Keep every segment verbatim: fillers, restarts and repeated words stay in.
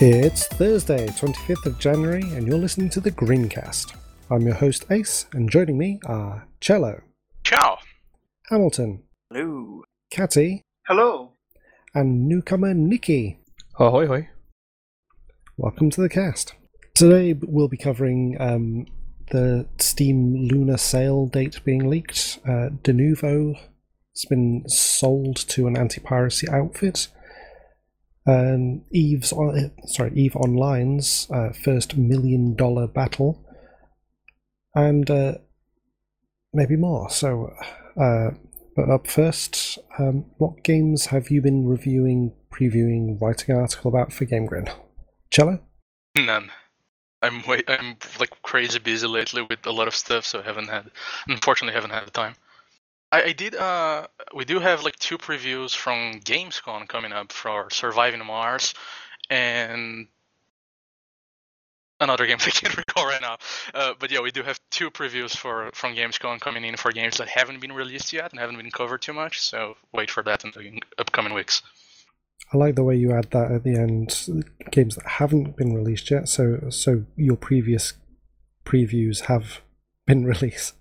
It's Thursday, twenty-fifth of January, and you're listening to the Greencast. I'm your host, Ace, and joining me are Cello. Ciao. Hamilton. Hello. Catty. Hello. And newcomer Nikki. Ahoy hoy. Welcome to the cast. Today we'll be covering um, the Steam Lunar sale date being leaked. Uh, Denuvo has been sold to an anti-piracy outfit. Um, Eve's on, sorry, Eve Online's uh, first million dollar battle, and uh, maybe more. So, uh, but up first, um, what games have you been reviewing, previewing, writing an article about for GameGrin? Cello? None. I'm way, I'm like crazy busy lately with a lot of stuff, so I haven't had, unfortunately, haven't had the time. I, I did. Uh, we do have like two previews from Gamescom coming up for Surviving Mars and another game I can't recall right now. Uh, but yeah, we do have two previews for from Gamescom coming in for games that haven't been released yet and haven't been covered too much. So wait for that in the upcoming weeks. I like the way you add that at the end. Games that haven't been released yet. So, so your previous previews have been released.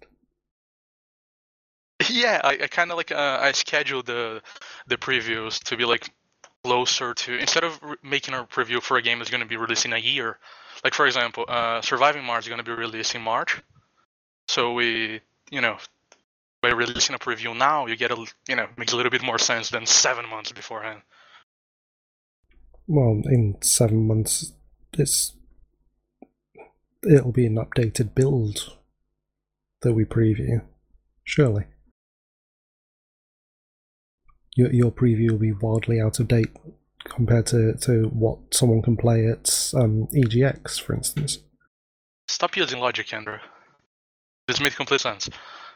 Yeah, I, I kind of like uh, I scheduled the the previews to be like closer to, instead of re- making a preview for a game that's going to be released in a year. Like for example, uh, Surviving Mars is going to be released in March, so we, you know, by releasing a preview now, you get a, you know, makes a little bit more sense than seven months beforehand. Well, in seven months, it's it'll be an updated build that we preview, surely. Your your preview will be wildly out of date compared to, to what someone can play at um, E G X, for instance. Stop using logic, Andrew. This made complete sense.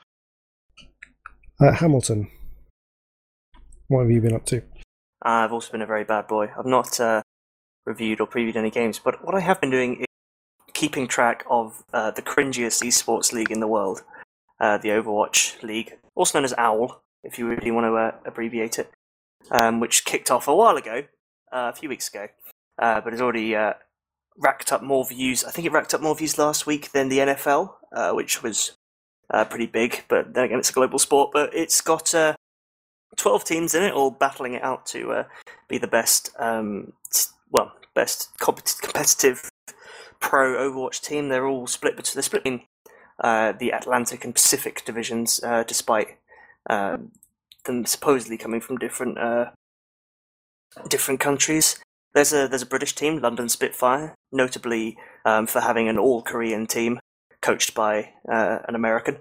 Uh, Hamilton, what have you been up to? I've also been a very bad boy. I've not uh, reviewed or previewed any games, but what I have been doing is keeping track of uh, the cringiest esports league in the world, uh, the Overwatch League, also known as OWL, if you really want to uh, abbreviate it, um, which kicked off a while ago, uh, a few weeks ago, uh, but has already uh, racked up more views. I think it racked up more views last week than the N F L, uh, which was uh, pretty big, but then again, it's a global sport. But it's got uh, twelve teams in it, all battling it out to uh, be the best, um, well, best comp- competitive pro Overwatch team. They're all split between, they're split between uh, the Atlantic and Pacific divisions, uh, despite Uh, them supposedly coming from different uh, different countries. There's a there's a British team, London Spitfire, notably um, for having an all-Korean team coached by uh, an American.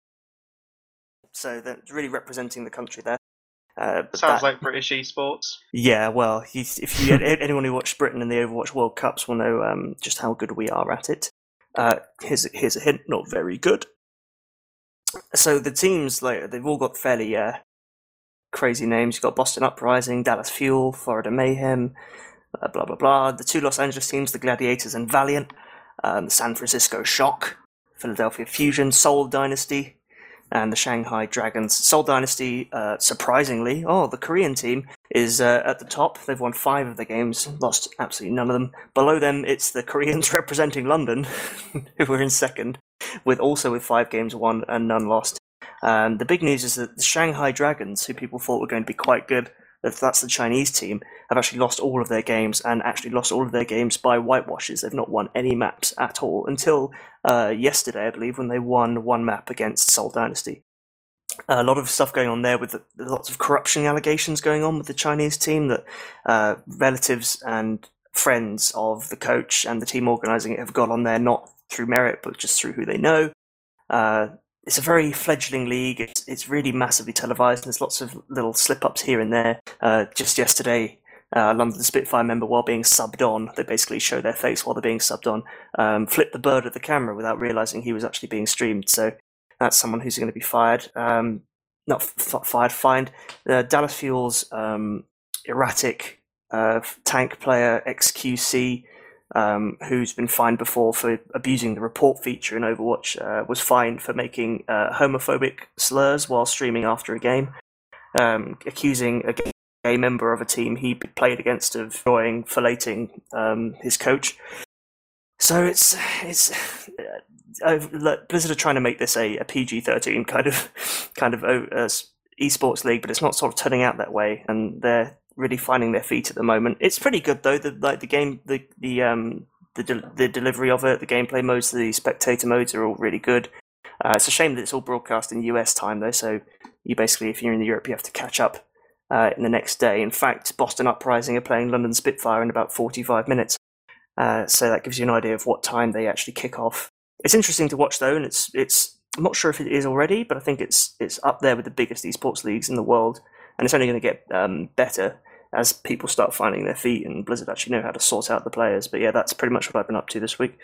So they're really representing the country there. Uh, but Sounds that, like British esports. Yeah, well, if you anyone who watched Britain in the Overwatch World Cups will know um, just how good we are at it. Uh, here's here's a hint: not very good. So the teams, like, they've all got fairly uh, crazy names. You've got Boston Uprising, Dallas Fuel, Florida Mayhem, uh, blah blah blah. The two Los Angeles teams, the Gladiators and Valiant, um, the San Francisco Shock, Philadelphia Fusion, Seoul Dynasty, and the Shanghai Dragons. Seoul Dynasty, uh, surprisingly, oh, the Korean team is uh, at the top. They've won five of the games, lost absolutely none of them. Below them, it's the Koreans representing London, who were in second, with also with five games won and none lost. Um, the big news is that the Shanghai Dragons, who people thought were going to be quite good, if that's the Chinese team, have actually lost all of their games, and actually lost all of their games by whitewashes. They've not won any maps at all until uh, yesterday, I believe, when they won one map against Seoul Dynasty. A lot of stuff going on there with the, lots of corruption allegations going on with the Chinese team, that uh, relatives and friends of the coach and the team organising it have got on there, not through merit, but just through who they know. Uh, it's a very fledgling league. It's, it's really massively televised, and there's lots of little slip-ups here and there. Uh, just yesterday, uh, London Spitfire member, while being subbed on, they basically show their face while they're being subbed on, um, flipped the bird at the camera without realising he was actually being streamed. So that's someone who's going to be fired. Um, not f- fired, fined. Uh, Dallas Fuel's um, erratic uh, tank player, X Q C, Um, who's been fined before for abusing the report feature in Overwatch, uh, was fined for making uh, homophobic slurs while streaming after a game, um, accusing a a member of a team he played against of enjoying filleting um, his coach. So it's it's uh, Blizzard are trying to make this a, a P G thirteen kind of kind of uh, esports league, but it's not sort of turning out that way, and they're really finding their feet at the moment. It's pretty good though. The like the game, the the um the de- the delivery of it, the gameplay modes, the spectator modes are all really good. Uh, it's a shame that it's all broadcast in U S time though, so you basically, if you're in Europe, you have to catch up uh, in the next day. In fact, Boston Uprising are playing London Spitfire in about forty-five minutes. Uh, so that gives you an idea of what time they actually kick off. It's interesting to watch though, and it's it's I'm not sure if it is already, but I think it's it's up there with the biggest esports leagues in the world, and it's only going to get um, better as people start finding their feet and Blizzard actually know how to sort out the players. But yeah, that's pretty much what I've been up to this week.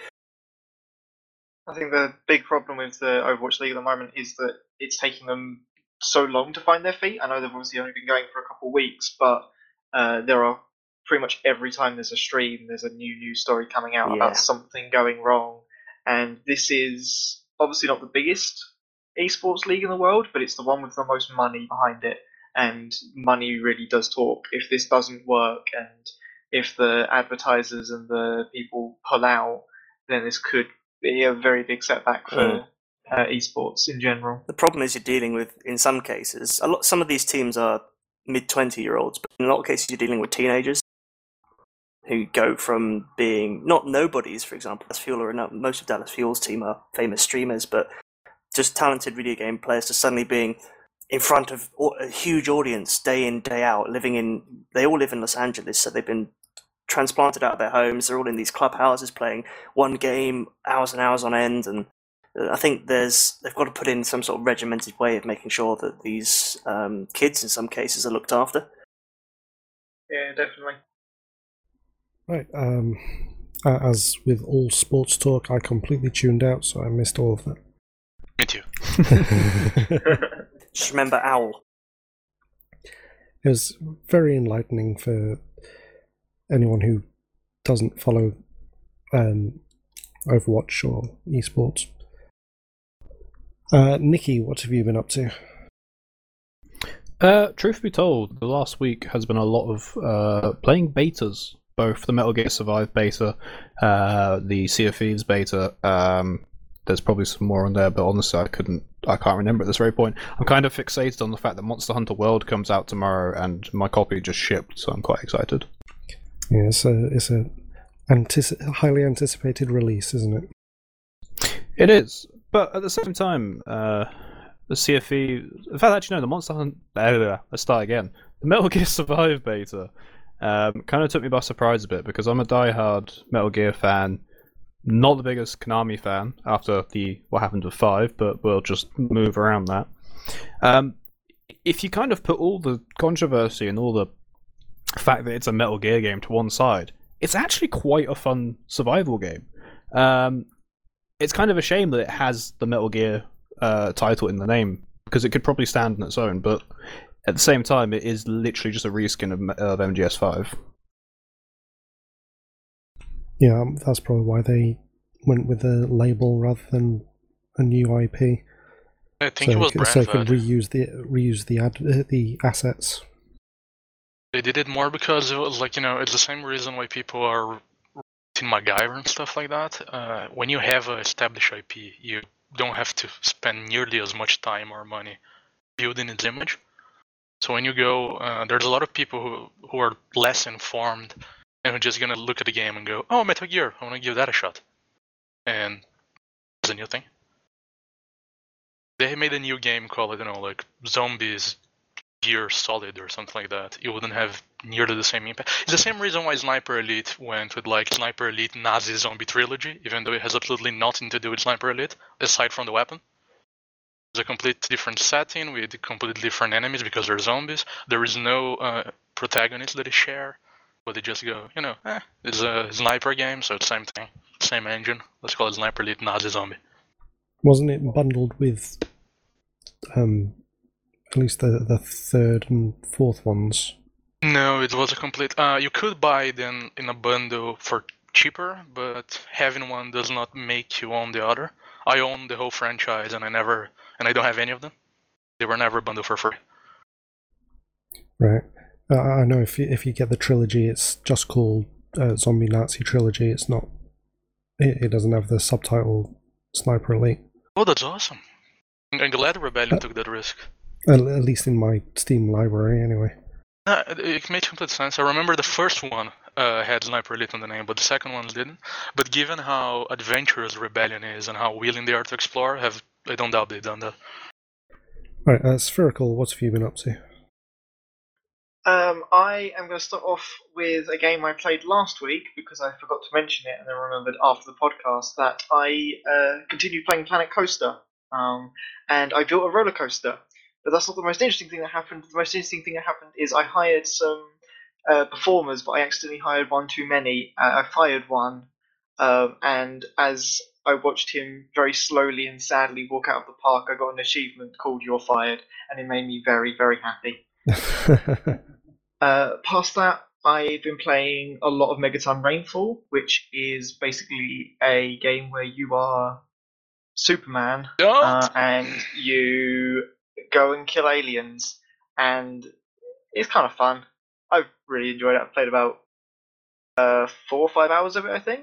I think the big problem with the Overwatch League at the moment is that it's taking them so long to find their feet. I know they've obviously only been going for a couple of weeks, but uh, there are pretty much every time there's a stream, there's a new news story coming out Yeah. about something going wrong. And this is obviously not the biggest esports league in the world, but it's the one with the most money behind it. And money really does talk. If this doesn't work, and if the advertisers and the people pull out, then this could be a very big setback for Mm. uh, esports in general. The problem is you're dealing with, in some cases, a lot. Some of these teams are mid twenty year olds, but in a lot of cases you're dealing with teenagers who go from being not nobodies, for example. Dallas Fuel or not, most of Dallas Fuel's team are famous streamers, but just talented video game players, to suddenly being in front of a huge audience day in, day out, living in. They all live in Los Angeles, so they've been transplanted out of their homes. They're all in these clubhouses playing one game hours and hours on end, and I think there's they've got to put in some sort of regimented way of making sure that these um, kids, in some cases, are looked after. Yeah, definitely. Right. Um, uh, as with all sports talk, I completely tuned out, so I missed all of that. Me too. Just remember Owl. It was very enlightening for anyone who doesn't follow um, Overwatch or esports. Uh, Nikki, what have you been up to? Uh, truth be told, the last week has been a lot of uh, playing betas, both the Metal Gear Survive beta, uh, the Sea of Thieves beta. Um, there's probably some more on there, but honestly, I couldn't, I can't remember at this very point. I'm kind of fixated on the fact that Monster Hunter World comes out tomorrow, and my copy just shipped, so I'm quite excited. Yeah, it's a it's a antici- highly anticipated release, isn't it? It is, but at the same time, uh, the C F E. In fact, actually, no, the Monster Hunter. Uh, let's start again. The Metal Gear Survive beta um, kind of took me by surprise a bit because I'm a diehard Metal Gear fan. Not the biggest Konami fan after the what happened with five, but we'll just move around that. Um, if you kind of put all the controversy and all the fact that it's a Metal Gear game to one side, it's actually quite a fun survival game. Um, it's kind of a shame that it has the Metal Gear uh, title in the name, because it could probably stand on its own, but at the same time, it is literally just a reskin of, of M G S five. Yeah, um, that's probably why they went with a label rather than a new I P. I think so it was could, brand so it could value. reuse the reuse the ad, uh, the assets. They did it more because it was like, you know, it's the same reason why people are in MacGyver and stuff like that. Uh, when you have an established I P, you don't have to spend nearly as much time or money building its image. So when you go, uh, there's a lot of people who, who are less informed and who are just going to look at the game and go, oh, Metal Gear, I want to give that a shot. And it's a new thing. They made a new game called, I don't know, like Zombies Gear Solid or something like that. It wouldn't have nearly the same impact. It's the same reason why Sniper Elite went with like Sniper Elite Nazi Zombie Trilogy, even though it has absolutely nothing to do with Sniper Elite, aside from the weapon. It's a complete different setting with completely different enemies because they're zombies. There is no uh, protagonist that they share, but they just go, you know, eh, it's a sniper game, so it's the same thing, same engine. Let's call it Sniper Elite Nazi Zombie. Wasn't it bundled with um, at least the, the third and fourth ones? No, it was a complete... Uh, you could buy them in a bundle for cheaper, but having one does not make you own the other. I own the whole franchise, and I never... And I don't have any of them. They were never bundled for free. Right. Uh, I know if you, if you get the trilogy, it's just called uh, Zombie Nazi Trilogy. It's not. It, it doesn't have the subtitle Sniper Elite. Oh, that's awesome. I'm glad Rebellion Uh, took that risk. At, at least in my Steam library, anyway. Uh, it it makes complete sense. I remember the first one uh, had Sniper Elite on the name, but the second one didn't. But given how adventurous Rebellion is and how willing they are to explore, have I don't doubt they've done that. Right, uh, Spherical, what have you been up to? Um, I am going to start off with a game I played last week because I forgot to mention it and then remembered after the podcast that I uh, continued playing Planet Coaster. Um, and I built a roller coaster. But that's not the most interesting thing that happened. The most interesting thing that happened is I hired some uh, performers, but I accidentally hired one too many. Uh, I fired one, um, and as I watched him very slowly and sadly walk out of the park, I got an achievement called "You're Fired," and it made me very, very happy. Uh, past that, I've been playing a lot of Megaton Rainfall, which is basically a game where you are Superman Don't! uh, and you go and kill aliens, and it's kind of fun. I've really enjoyed it. I've played about uh, four or five hours of it, I think.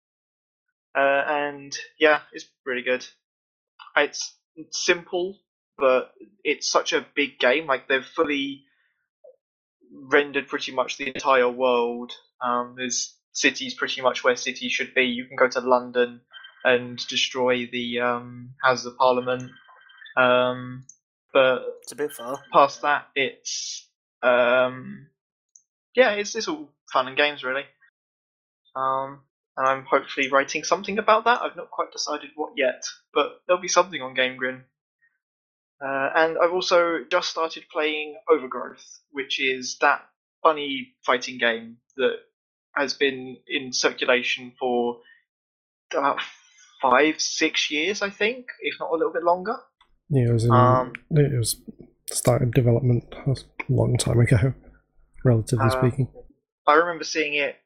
Uh, and yeah, it's really good. It's simple, but it's such a big game. Like, they've fully rendered pretty much the entire world. Um, there's cities pretty much where cities should be. You can go to London and destroy the um, Houses of Parliament. Um, but It's a bit far. past that, it's um, yeah, it's it's all fun and games really. Um, and I'm hopefully writing something about that. I've not quite decided what yet, but there'll be something on Game Grin. Uh, and I've also just started playing Overgrowth, which is that bunny fighting game that has been in circulation for about five, six years, I think, if not a little bit longer. Yeah, it was in, Um, it was started development a long time ago, relatively Uh, speaking. I remember seeing it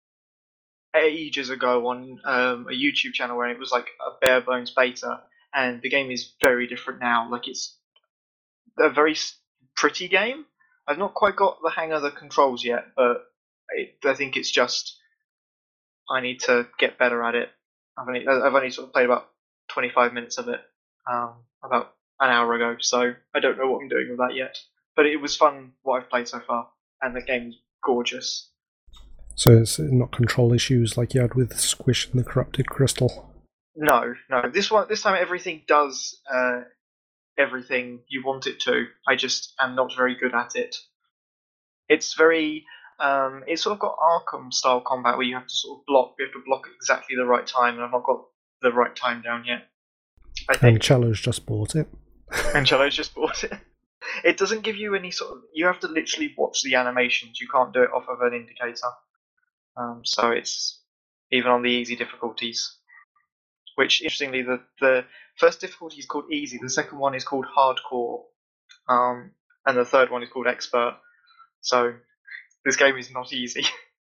ages ago on um, a YouTube channel where it was like a bare bones beta, and the game is very different now. Like, it's a very s- pretty game. I've not quite got the hang of the controls yet, but it, I think it's just I need to get better at it. I've only I've only sort of played about twenty-five minutes of it um, about an hour ago, so I don't know what I'm doing with that yet. But it was fun what I've played so far, and the game's gorgeous. So it's not control issues like you had with Squish and the Corrupted Crystal. No, no. This one, this time, everything does uh, everything you want it to. I just am not very good at it. It's very, um, it's sort of got Arkham style combat where you have to sort of block. You have to block at exactly the right time, and I've not got the right time down yet. I And think. Cello's just bought it. And Cello's just bought it. It doesn't give you any sort of. You have to literally watch the animations. You can't do it off of an indicator. Um, so it's even on the easy difficulties. Which, interestingly, the, the first difficulty is called easy, the second one is called hardcore, um, and the third one is called expert. So this game is not easy.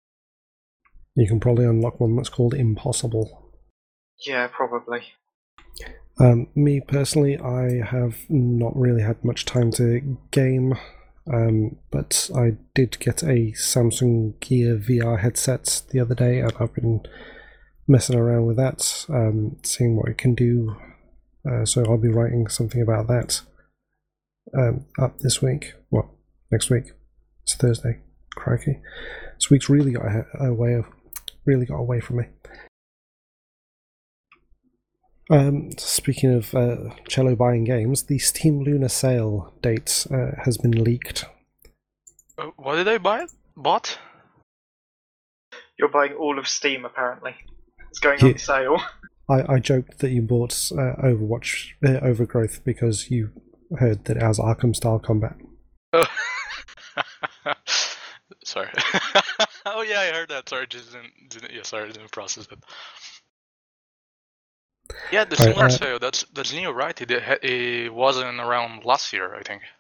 You can probably unlock one that's called impossible. Yeah, probably. Um, me personally, I have not really had much time to game, um, but I did get a Samsung Gear V R headset the other day, and I've been messing around with that, um, seeing what it can do. Uh, so I'll be writing something about that um, up this week. Well, next week. It's Thursday. Crikey! This week's really got away, really got away from me. Um, speaking of uh, Cello buying games, the Steam Lunar sale date uh, has been leaked. Uh, what did I buy? Bought? You're buying all of Steam, apparently. It's going Yeah. on sale. I, I joked that you bought uh, Overwatch uh, Overgrowth because you heard that it has Arkham style combat. Oh. Sorry. Oh yeah, I heard that. Sorry, just didn't, didn't yeah, sorry, didn't process it. Yeah, the Right, similar uh, sale. That's that's Neo, right? It, it wasn't around last year, I think.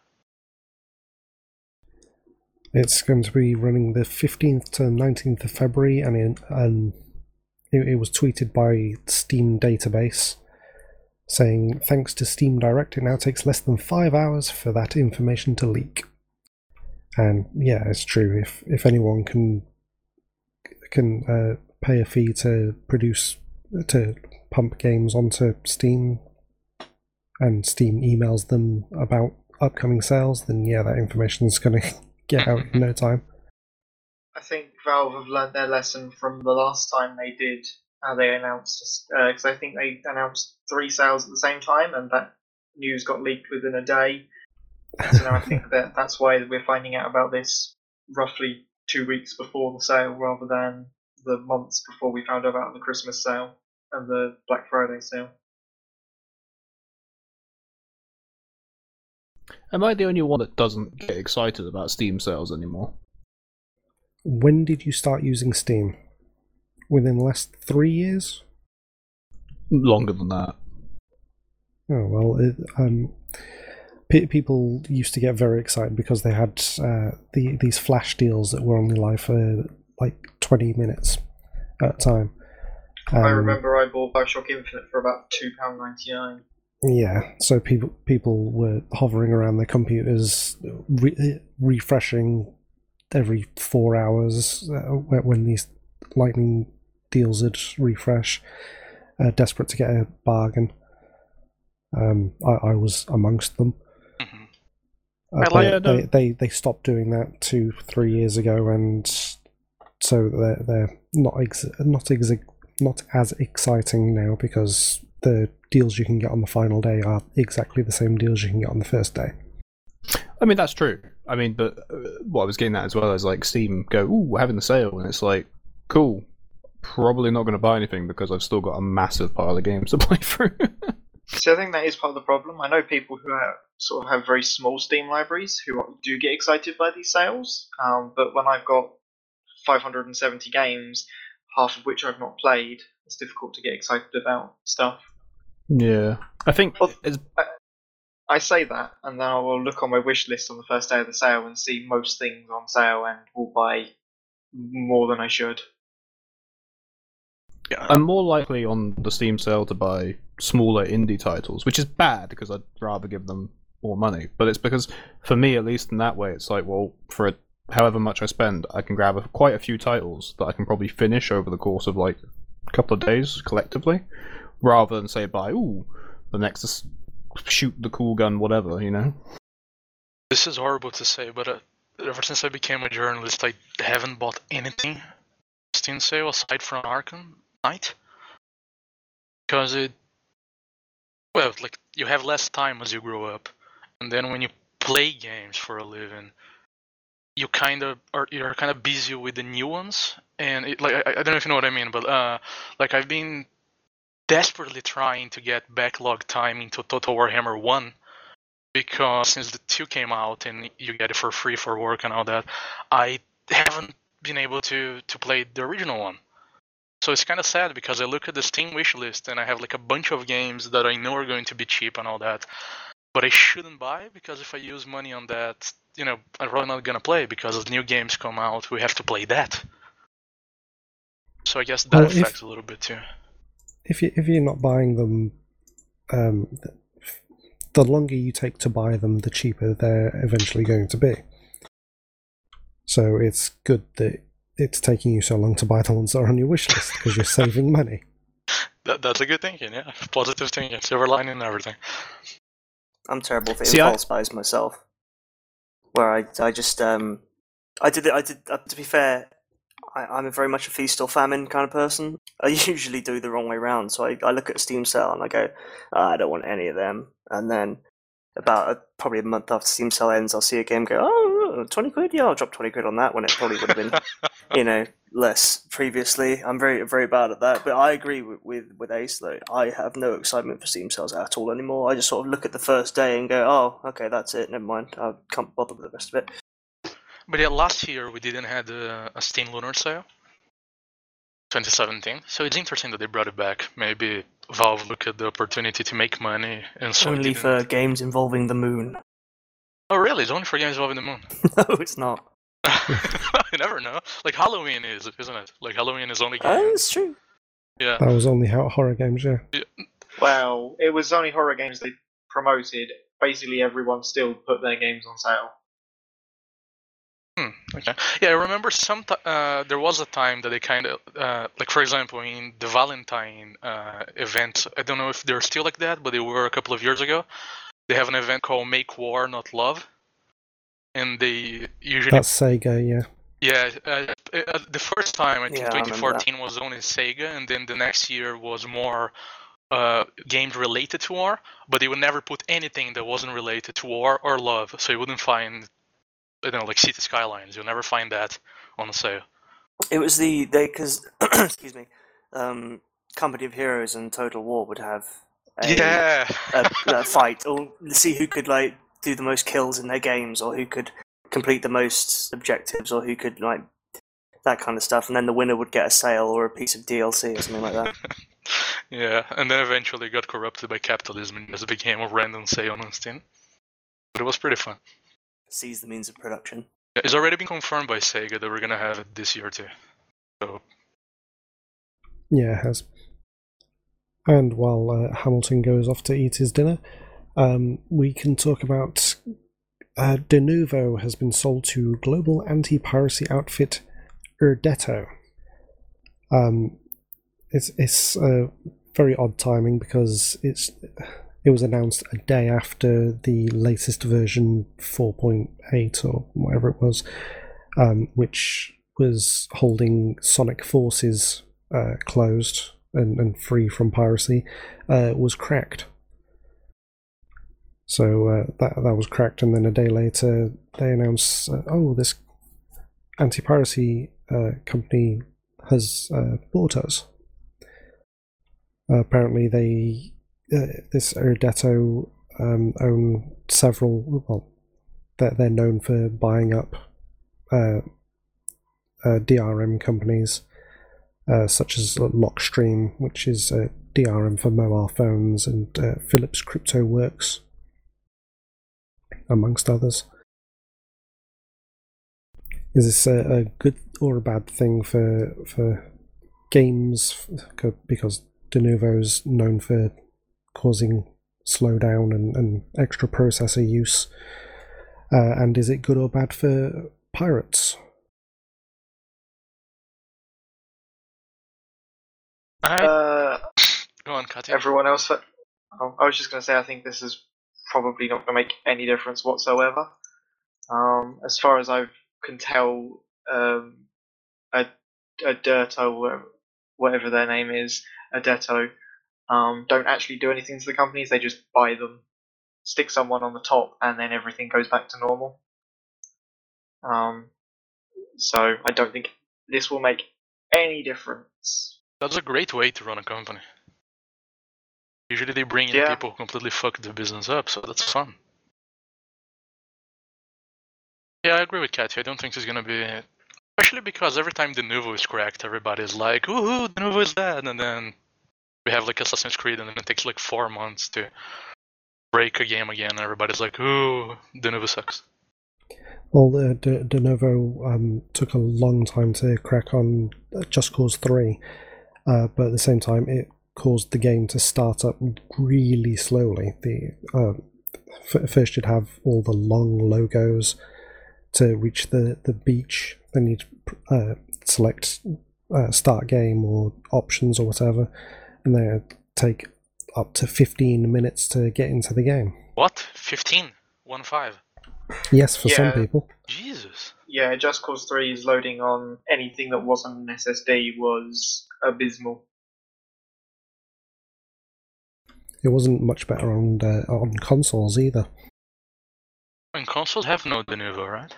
It's going to be running the fifteenth to nineteenth of February, and in, um, it, it was tweeted by Steam Database saying, thanks to Steam Direct, it now takes less than five hours for that information to leak. And yeah, it's true. If if anyone can can uh, pay a fee to produce to pump games onto Steam, and Steam emails them about upcoming sales, then yeah, that information is going to get out in no time. I think Valve have learned their lesson from the last time they did how they announced, because uh, I think they announced three sales at the same time, and that news got leaked within a day. So now I think that that's why we're finding out about this roughly two weeks before the sale, rather than the months before we found out about the Christmas sale and the Black Friday sale. Am I the only one that doesn't get excited about Steam sales anymore? When did you start using Steam? Within the last three years? Longer than that. Oh, well, it, um, p- people used to get very excited because they had uh, the, these flash deals that were only live for like twenty minutes at a time. Um, I remember I bought Bioshock Infinite for about two pounds ninety-nine. Yeah, so people people were hovering around their computers, re- refreshing every four hours uh, when these lightning deals would refresh, uh, desperate to get a bargain. Um, I, I was amongst them. Mm-hmm. Uh, I they, like- they, they they stopped doing that two three years ago, and so they're they're not ex- not ex- not as exciting now because the deals you can get on the final day are exactly the same deals you can get on the first day. I mean, that's true. I mean, but uh, what I was getting at as well is like Steam go, ooh, we're having the sale, and it's like, cool. Probably not going to buy anything because I've still got a massive pile of games to play through. So I think that is part of the problem. I know people who are, sort of have very small Steam libraries who do get excited by these sales, um, but when I've got five hundred seventy games, half of which I've not played, it's difficult to get excited about stuff. Yeah, I think Well, it's, I say that, and then I will look on my wish list on the first day of the sale and see most things on sale and will buy more than I should. Yeah, I'm more likely on the Steam sale to buy smaller indie titles, which is bad because I'd rather give them more money. But it's because, for me at least, in that way, it's like, well, for it, however much I spend, I can grab a, quite a few titles that I can probably finish over the course of like a couple of days collectively, rather than say buy, ooh, the next shoot the cool gun, whatever, you know. this is horrible to say, but uh, ever since I became a journalist, I haven't bought anything Steam sale aside from Arkham Knight, because it, well, like you have less time as you grow up, and then when you play games for a living, you kind of are you're kind of busy with the new ones, and it, like I, I don't know if you know what I mean, but uh, like I've been desperately trying to get backlog time into Total Warhammer one, because since the two came out and you get it for free for work and all that, I haven't been able to to play the original one. So it's kind of sad because I look at the Steam wish list and I have like a bunch of games that I know are going to be cheap and all that, but I shouldn't buy because if I use money on that, you know, I'm probably not gonna play because as new games come out, we have to play that. So I guess that Well, if- affects a little bit too. If you if you're not buying them, um, the longer you take to buy them, the cheaper they're eventually going to be. So it's good that it's taking you so long to buy the ones that are on your wish list because you're saving money. That, that's a good thinking, yeah. Positive thinking, silver lining and everything. I'm terrible for See, I- impulse buys myself. Where I, I just, um, I did, it- I did. Uh, to be fair, I, I'm a very much a feast or famine kind of person. I usually do the wrong way round. So I, I look at a Steam sale and I go, oh, I don't want any of them. And then about a, probably a month after Steam sale ends, I'll see a game go, oh, twenty quid? Yeah, I'll drop twenty quid on that when it probably would have been, you know, less previously. I'm very, very bad at that. But I agree with, with, with Ace, though. I have no excitement for Steam sales at all anymore. I just sort of look at the first day and go, oh, okay, that's it. Never mind. I can't bother with the rest of it. But yeah, last year we didn't have a, a Steam Lunar sale, twenty seventeen. So it's interesting that they brought it back. Maybe Valve looked at the opportunity to make money, and so Only didn't. for games involving the moon. Oh really? It's only for games involving the moon. No, it's not. You never know. Like Halloween is, isn't it? Like Halloween is only Oh, games. it's true. Yeah. That was only how horror games, yeah. Well, it was only horror games they promoted. Basically, everyone still put their games on sale. Okay. Yeah, I remember some. T- uh, there was a time that they kind of, uh, like for example, in the Valentine uh, event. I don't know if they're still like that, but they were a couple of years ago. They have an event called Make War, Not Love, and they usually. That's Sega, yeah. Yeah, uh, uh, the first time I think Yeah, I remember twenty fourteen was only Sega, and then the next year was more uh, games related to war, but they would never put anything that wasn't related to war or love. So you wouldn't find, you know, like City Skylines. You'll never find that on sale. It was the they because excuse me, um, Company of Heroes and Total War would have a, Yeah. a, a fight or see who could like do the most kills in their games or who could complete the most objectives or who could like that kind of stuff, and then the winner would get a sale or a piece of D L C or something like that. Yeah, and then eventually it got corrupted by capitalism and just became a random sale on Steam. But it was pretty fun. Seize the means of production. It's already been confirmed by Sega that we're gonna have it this year too. So Yeah, it has. And while uh, Hamilton goes off to eat his dinner, um, we can talk about uh, Denuvo has been sold to global anti-piracy outfit Erdetto. Um, it's it's uh, very odd timing because it's it was announced a day after the latest version four point eight or whatever it was, um, which was holding Sonic Forces uh, closed and, and free from piracy, uh, was cracked. So uh, that that was cracked, and then a day later they announced, uh, oh, this anti-piracy uh, company has uh, bought us. Uh, apparently, they uh, this Erdetto um, own several. Well, they're, they're known for buying up uh, uh, D R M companies, uh, such as Lockstream, which is uh, D R M for mobile phones, and uh, Philips Crypto Works, amongst others. Is this a, a good or a bad thing for for games? Because Denuvo's known for causing slowdown and, and extra processor use. Uh, and is it good or bad for pirates? I Uh, go on, Katya. everyone else. Oh, I was just going to say, I think this is probably not going to make any difference whatsoever. Um, as far as I can tell, um, a, a Dirto, whatever their name is, a Detto, um, don't actually do anything to the companies. They just buy them, stick someone on the top, and then everything goes back to normal. Um, so I don't think this will make any difference. That's a great way to run a company. Usually they bring in Yeah. people who completely fuck the business up, so that's fun. Yeah, I agree with Katya. I don't think it's gonna be, especially because every time Denuvo is cracked, everybody's like, "Ooh, Denuvo is bad," and then we have like Assassin's Creed, and then it takes like four months to break a game again, and everybody's like, "Ooh, Denuvo sucks." Well, the De, Denuvo um, took a long time to crack on Just Cause three, uh, but at the same time, it caused the game to start up really slowly. The uh, f- first you'd have all the long logos to reach the, the beach, then you'd uh, select uh, start game or options or whatever, and then it'd take up to fifteen minutes to get into the game. What? fifteen? One five? Yes, for some Yeah. people. Jesus. Yeah, Just Cause three's loading on anything that wasn't an S S D was abysmal. It wasn't much better on uh, on consoles either. And consoles have no Denuvo, right?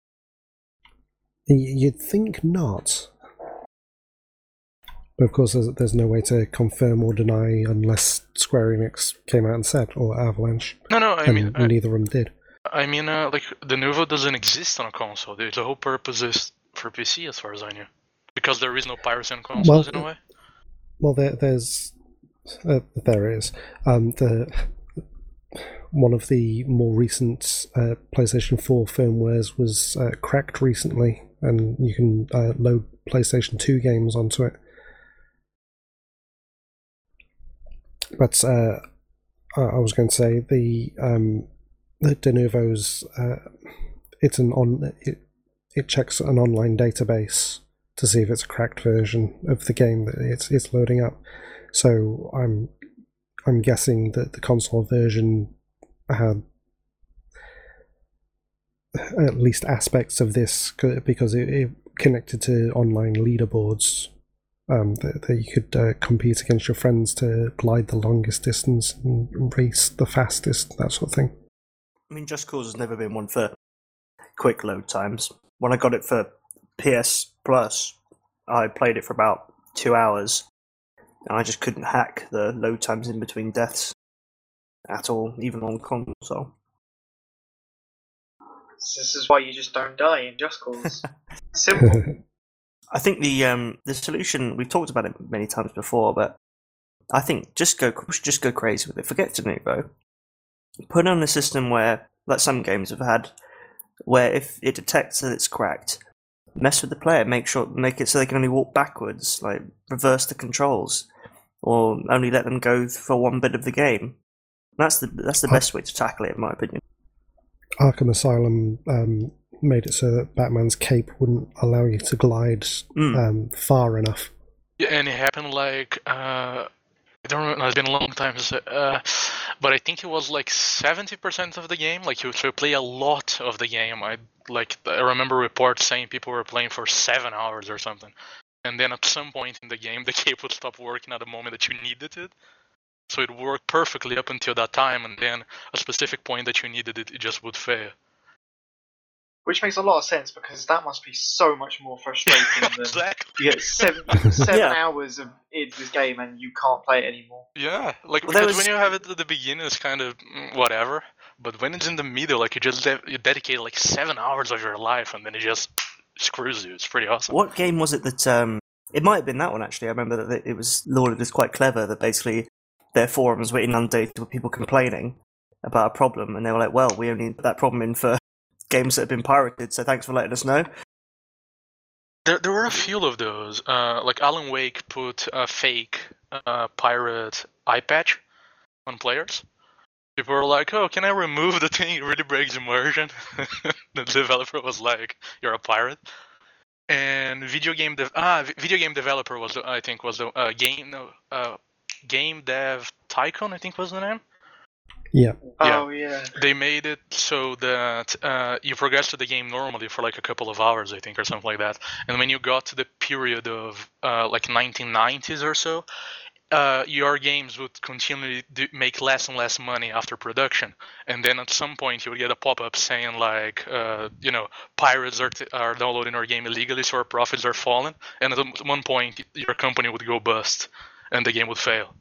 Y- You'd think not. But of course, there's, there's no way to confirm or deny unless Square Enix came out and said, or Avalanche, No, no. I and mean, I, neither of them did. I mean, uh, like Denuvo doesn't exist on a console. The whole purpose is for P C, as far as I knew, because there is no piracy on consoles Well, in a way. Well, there, there's uh, there is um, the one of the more recent uh, PlayStation four firmwares was uh, cracked recently, and you can uh, load PlayStation two games onto it. But uh, I I was going to say the um, the Denuvo's uh, it's an on it, it checks an online database to see if it's a cracked version of the game that it's it's loading up. So I'm I'm guessing that the console version had at least aspects of this because it, it connected to online leaderboards um, that, that you could uh, compete against your friends to glide the longest distance and race the fastest, that sort of thing. I mean, Just Cause has never been one for quick load times. When I got it for P S Plus, I played it for about two hours, and I just couldn't hack the load times in between deaths at all, even on console. This is why you just don't die in Just Cause. Simple. I think the um, the solution, we've talked about it many times before, but I think just go just go crazy with it. Forget Denuvo. Put on a system where, like some games have had, where if it detects that it's cracked, mess with the player, make sure make it so they can only walk backwards, like reverse the controls, or only let them go for one bit of the game. That's the that's the best way to tackle it, in my opinion. Arkham Asylum um, made it so that Batman's cape wouldn't allow you to glide Mm. um, far enough. Yeah, and it happened like uh, I don't remember. It's been a long time, so, uh, but I think it was like seventy percent of the game. Like you to play a lot of the game. I like I remember reports saying people were playing for seven hours or something, and then at some point in the game, the cape would stop working at the moment that you needed it. So it worked perfectly up until that time, and then a specific point that you needed it, it just would fail. Which makes a lot of sense because that must be so much more frustrating than Exactly. you get seven, seven Yeah. hours of in this game and you can't play it anymore. Yeah, like Well, that because was- when you have it at the beginning, it's kind of mm, whatever. But when it's in the middle, like you just de- you dedicate like seven hours of your life, and then it just screws you. It's pretty awesome. What game was it that? Um, it might have been that one actually. I remember that it was lauded as quite clever. That basically their forums were inundated with people complaining about a problem, and they were like, "Well, we only put that problem in for games that have been pirated, so thanks for letting us know." There, there were a few of those. Uh, like Alan Wake put a fake uh, pirate eye patch on players. People were like, "Oh, can I remove the thing? It really breaks immersion." The developer was like, "You're a pirate." And video game dev- ah, vi- video game developer was the- I think was the uh, game no, uh, game dev Tycoon I think was the name. Yeah. Yeah. Oh yeah. They made it so that uh, you progress to the game normally for like a couple of hours, I think, or something like that. And when you got to the period of uh, like nineteen nineties or so, uh, your games would continually do, make less and less money after production. And then at some point, you would get a pop-up saying like, uh, you know, pirates are t- are downloading our game illegally, so our profits are falling. And at one point, your company would go bust, and the game would fail.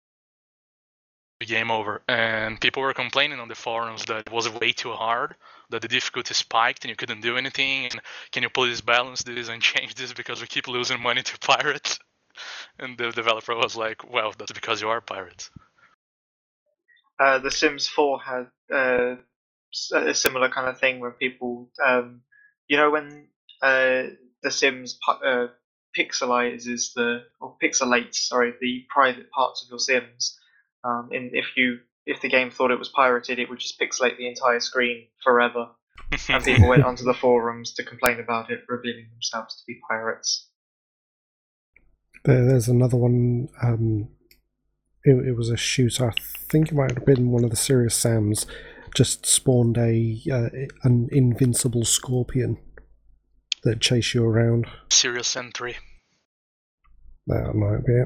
Game over, and people were complaining on the forums that it was way too hard, that the difficulty spiked and you couldn't do anything, and can you please balance this and change this because we keep losing money to pirates? And the developer was like, well, that's because you are pirates. Uh, the Sims four had uh, s- a similar kind of thing when people, um, you know, when uh, the Sims pu- uh, pixelizes the or pixelates, sorry, the private parts of your Sims. Um, and if you if the game thought it was pirated, it would just pixelate the entire screen forever. And people went onto the forums to complain about it, revealing themselves to be pirates. There, there's another one. Um, it, it was a shooter. I think it might have been one of the Serious Sams. Just spawned a uh, an invincible scorpion that chase you around. Serious Sam three. That might be it.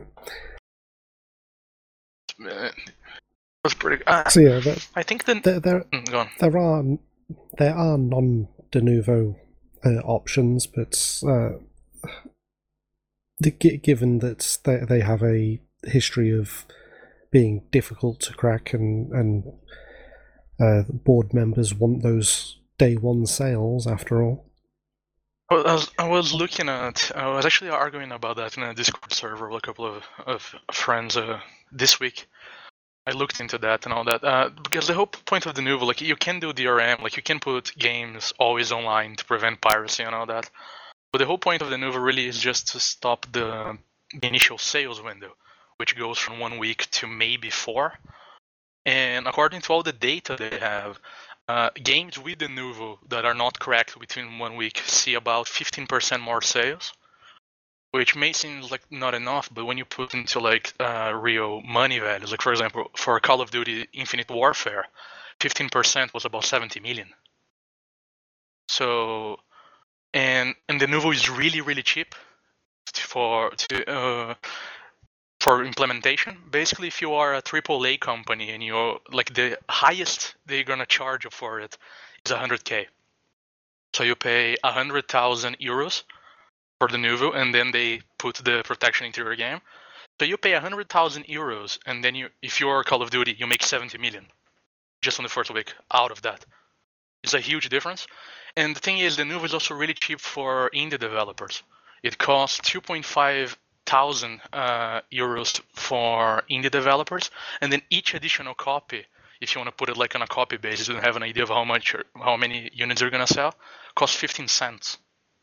Uh, That's pretty. Uh, So yeah, there, I think the. there, there, Mm, go on. there are there are non de novo uh, options, but uh, the, gi- given that they they have a history of being difficult to crack, and and uh, board members want those day one sales after all. Well, I was, I was looking at. I was actually arguing about that in a Discord server with a couple of, of friends uh, this week. I looked into that and all that uh, because the whole point of the Denuvo, like you can do D R M, like you can put games always online to prevent piracy and all that. But the whole point of the Denuvo really is just to stop the, the initial sales window, which goes from one week to maybe four. And according to all the data they have, uh, games with Denuvo that are not cracked within one week see about fifteen percent more sales, which may seem like not enough, but when you put into like uh, real money values, like for example, for Call of Duty Infinite Warfare, fifteen percent was about seventy million. So, and and Denuvo is really really cheap for to uh, for implementation. Basically, if you are a triple A company and you're like the highest they're gonna charge you for it is one hundred K. So you pay one hundred thousand euros for Denuvo, and then they put the protection into your game. So you pay one hundred thousand euros, and then you, if you're Call of Duty, you make seventy million just on the first week out of that. It's a huge difference. And the thing is, Denuvo is also really cheap for indie developers. It costs two point five thousand uh, euros for indie developers, and then each additional copy, if you want to put it like on a copy basis and have an idea of how much, or how many units you're gonna sell, costs fifteen cents.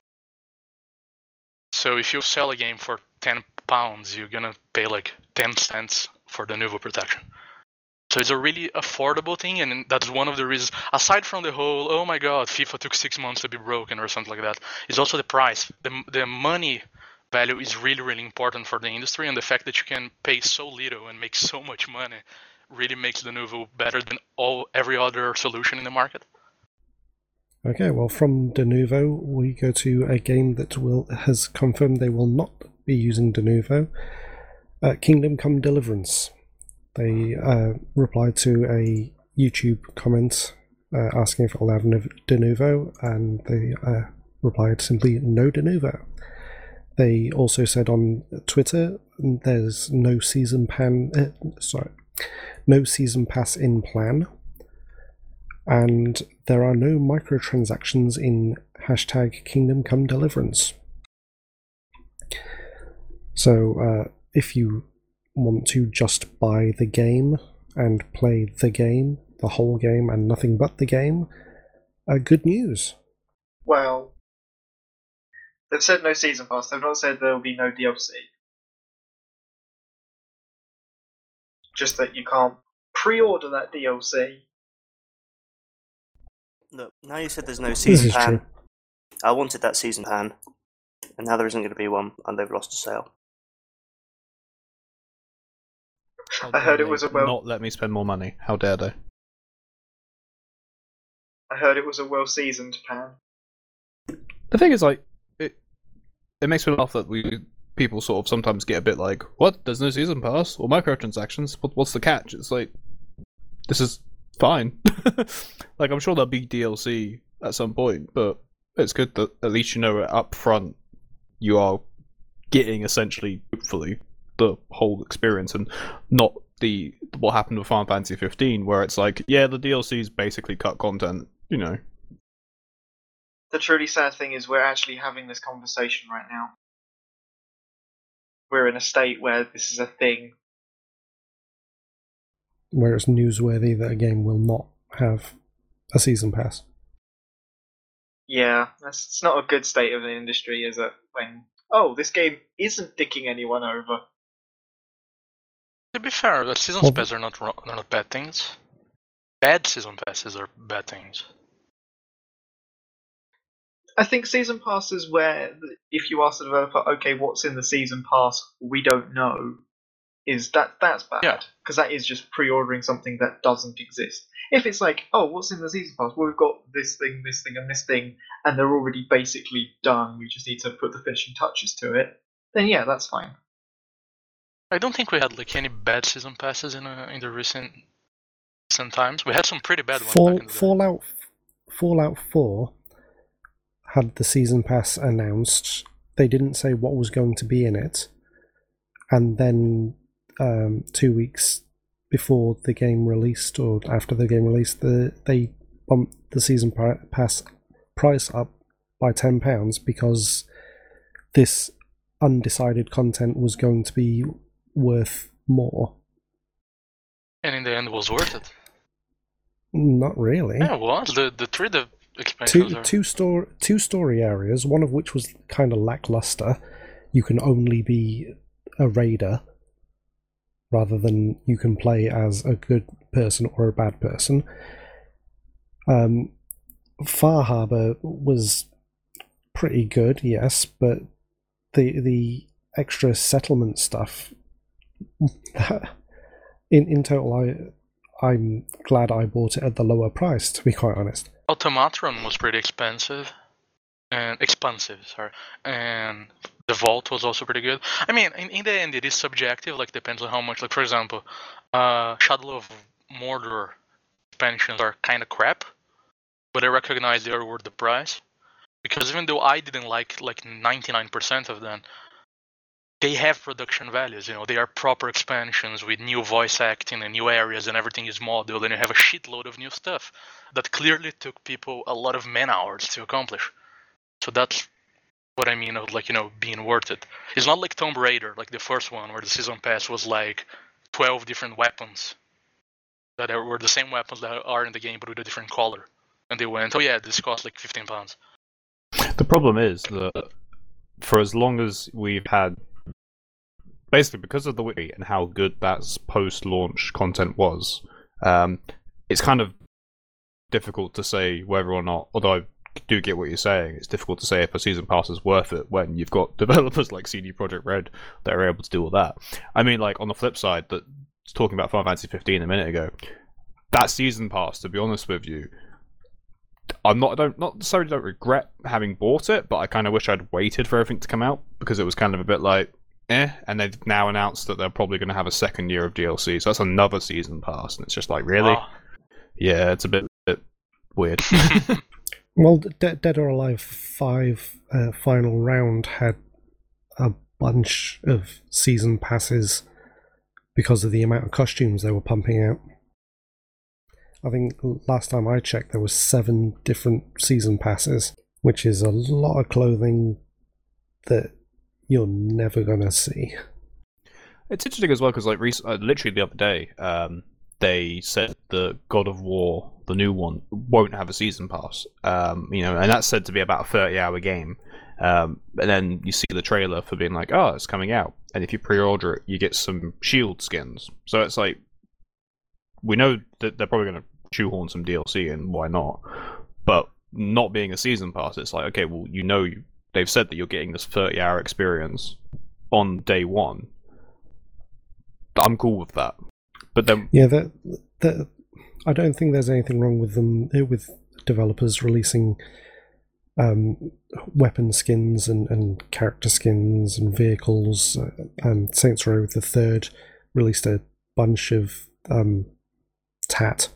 So if you sell a game for ten pounds, you're gonna pay like ten cents for Denuvo protection. So it's a really affordable thing, and that's one of the reasons, aside from the whole, oh my god, FIFA took six months to be broken or something like that, is also the price. The, the money value is really, really important for the industry, and the fact that you can pay so little and make so much money really makes Denuvo better than all every other solution in the market. Okay, well, from Denuvo, we go to a game that will has confirmed they will not be using Denuvo. Uh, Kingdom Come Deliverance. They uh, replied to a YouTube comment uh, asking if it'll have Denuvo, and they uh, replied simply, no Denuvo. They also said on Twitter, there's no season pan, uh, sorry, no season pass in plan, and there are no microtransactions in hashtag Kingdom Come Deliverance. So uh, if you want to just buy the game and play the game, the whole game and nothing but the game, uh, good news. Well, they've said no season pass, they've not said there will be no D L C. Just that you can't pre-order that D L C. Look, now you said there's no This season is pan. true. I wanted that season pan, and now there isn't going to be one, and they've lost a sale. How I heard dare it was they a well. not let me spend more money. How dare they? I heard it was a well-seasoned pan. The thing is, like, it it makes me laugh that we people sort of sometimes get a bit like, what? There's no season pass or microtransactions. What, what's the catch? It's like, this is fine. Like, I'm sure there'll be D L C at some point, but it's good that at least you know up front you are getting essentially, hopefully, the whole experience, and not the what happened with Final Fantasy fifteen, where it's like, yeah, the D L C is basically cut content, you know. The truly sad thing is we're actually having this conversation right now. We're in a state where this is a thing. Where it's newsworthy that a game will not have a season pass. Yeah, that's it's not a good state of the industry, is it? When, oh, this game isn't dicking anyone over. To be fair, the season Well, passes are not wrong, are not bad things. Bad season passes are bad things. I think season pass is where, if you ask the developer, okay, what's in the season pass, we don't know, is that that's bad. Yeah. Because that is just pre-ordering something that doesn't exist. If it's like, oh, what's in the season pass? Well, we've got this thing, this thing, and this thing, and they're already basically done, we just need to put the finishing touches to it, then yeah, that's fine. I don't think we had like any bad season passes in uh, in the recent recent times. We had some pretty bad ones Fall, back in the day. Fallout, Fallout four had the season pass announced. They didn't say what was going to be in it, and then um, two weeks before the game released, or after the game released, the they bumped the season pass price up by ten pounds because this undecided content was going to be worth more. And in the end, it was worth it. Not really. Yeah, it was. The the three the expansions Two are. two store two story areas, one of which was kind of lackluster. You can only be a raider, rather than you can play as a good person or a bad person. Um, Far Harbor was pretty good, yes, but the the extra settlement stuff. in in total, I I'm glad I bought it at the lower price. To be quite honest, Automatron was pretty expensive, and expensive, sorry, and the Vault was also pretty good. I mean, in, in the end, it is subjective. Like, depends on how much. Like, for example, uh, Shadow of Mordor expansions are kind of crap, but I recognize they are worth the price, because even though I didn't like like ninety-nine percent of them, they have production values. You know, they are proper expansions with new voice acting and new areas, and everything is modeled, and you have a shitload of new stuff that clearly took people a lot of man hours to accomplish. So that's what I mean of, like, you know, being worth it. It's not like Tomb Raider, like the first one, where the season pass was like twelve different weapons that were the same weapons that are in the game but with a different color. And they went, oh yeah, this costs like fifteen pounds. The problem is that for as long as we've had, basically because of the wiki and how good that post-launch content was, um, it's kind of difficult to say whether or not, although I do get what you're saying, it's difficult to say if a season pass is worth it when you've got developers like C D Projekt Red that are able to do all that. I mean, like, on the flip side, that talking about Final Fantasy fifteen a minute ago, that season pass, to be honest with you, I'm not I don't not necessarily don't regret having bought it, but I kind of wish I'd waited for everything to come out, because it was kind of a bit like eh, and they've now announced that they're probably going to have a second year of D L C, so that's another season pass, and it's just like, really? Oh. Yeah, it's a bit, bit weird. well, De- Dead or Alive five uh, Final Round had a bunch of season passes because of the amount of costumes they were pumping out. I think last time I checked, there were seven different season passes, which is a lot of clothing that you're never gonna see. It's interesting as well, because like rec- uh, literally the other day, um, they said the God of War, the new one, won't have a season pass. Um, you know, and that's said to be about a thirty-hour game. Um, and then you see the trailer for being like, oh, it's coming out, and if you pre-order it, you get some shield skins. So it's like, we know that they're probably going to shoehorn some D L C in, why not? But not being a season pass, it's like, okay, well, you know, you, they've said that you're getting this thirty-hour experience on day one. I'm cool with that. But then, yeah, that that I don't think there's anything wrong with them with developers releasing um, weapon skins and, and character skins and vehicles. Um, Saints Row the Third released a bunch of um, tat,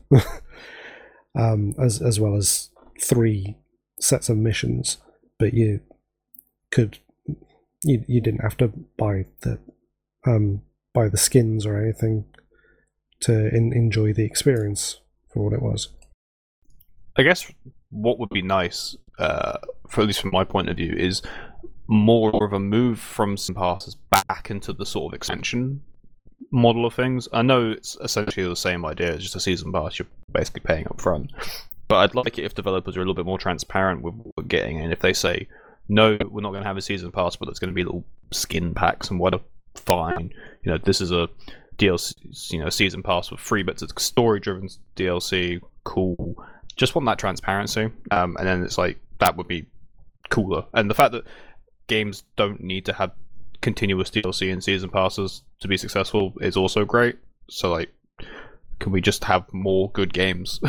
um, as as well as three sets of missions. But you could you you didn't have to buy the um, buy the skins or anything to in, enjoy the experience for what it was. I guess what would be nice, uh, for at least from my point of view, is more of a move from season passes back into the sort of extension model of things. I know it's essentially the same idea, it's just a season pass you're basically paying up front. But I'd like it if developers are a little bit more transparent with what we're getting, and if they say, no, we're not going to have a season pass, but there's going to be little skin packs and what, fine. You know, this is a D L C, you know, season pass with free bits of story-driven D L C. Cool. Just want that transparency, um, and then it's like that would be cooler. And the fact that games don't need to have continuous D L C and season passes to be successful is also great. So, like, can we just have more good games?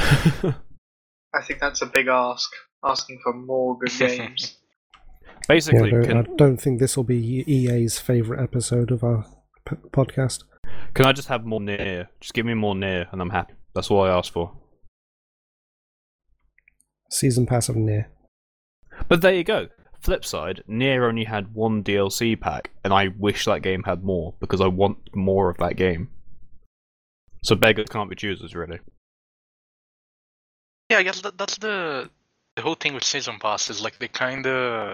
I think that's a big ask, asking for more good games. Basically, yeah, I, don't, can, I don't think this will be E A's favourite episode of our p- podcast. Can I just have more Nier? Just give me more Nier, and I'm happy. That's all I asked for. Season pass of Nier. But there you go. Flip side, Nier only had one D L C pack, and I wish that game had more, because I want more of that game. So beggars can't be choosers, really. Yeah, I guess that, that's the the whole thing with season passes. Like, they kind of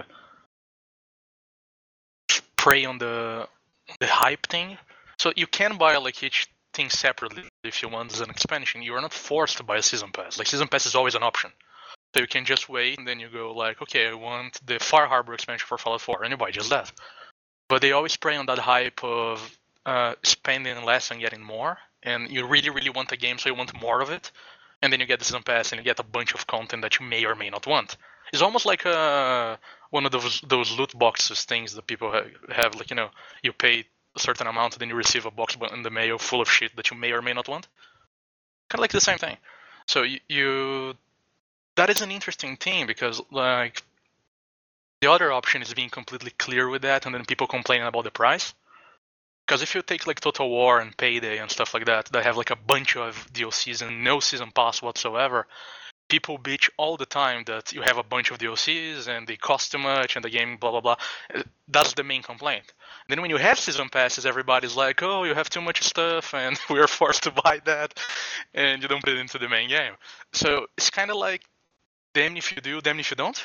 prey on the the hype thing. So you can buy like each thing separately if you want as an expansion. You are not forced to buy a season pass. Like, season pass is always an option. So you can just wait, and then you go like, okay, I want the Far Harbor expansion for Fallout four, and you buy just that. But they always prey on that hype of uh, spending less and getting more, and you really, really want a game, so you want more of it. and then you get the season pass and you get a bunch of content that you may or may not want. It's almost like uh, one of those those loot boxes things that people have, have, like, you know, you pay a certain amount and then you receive a box in the mail full of shit that you may or may not want. Kind of like the same thing. So you, you that is an interesting thing, because like the other option is being completely clear with that and then people complaining about the price. Because if you take like Total War and Payday and stuff like that, that have like a bunch of D L Cs and no season pass whatsoever, people bitch all the time that you have a bunch of D L Cs and they cost too much and the game blah blah blah. That's the main complaint. Then when you have season passes, everybody's like, oh, you have too much stuff and we're forced to buy that, and you don't put it into the main game. So it's kind of like, damn if you do, damn if you don't.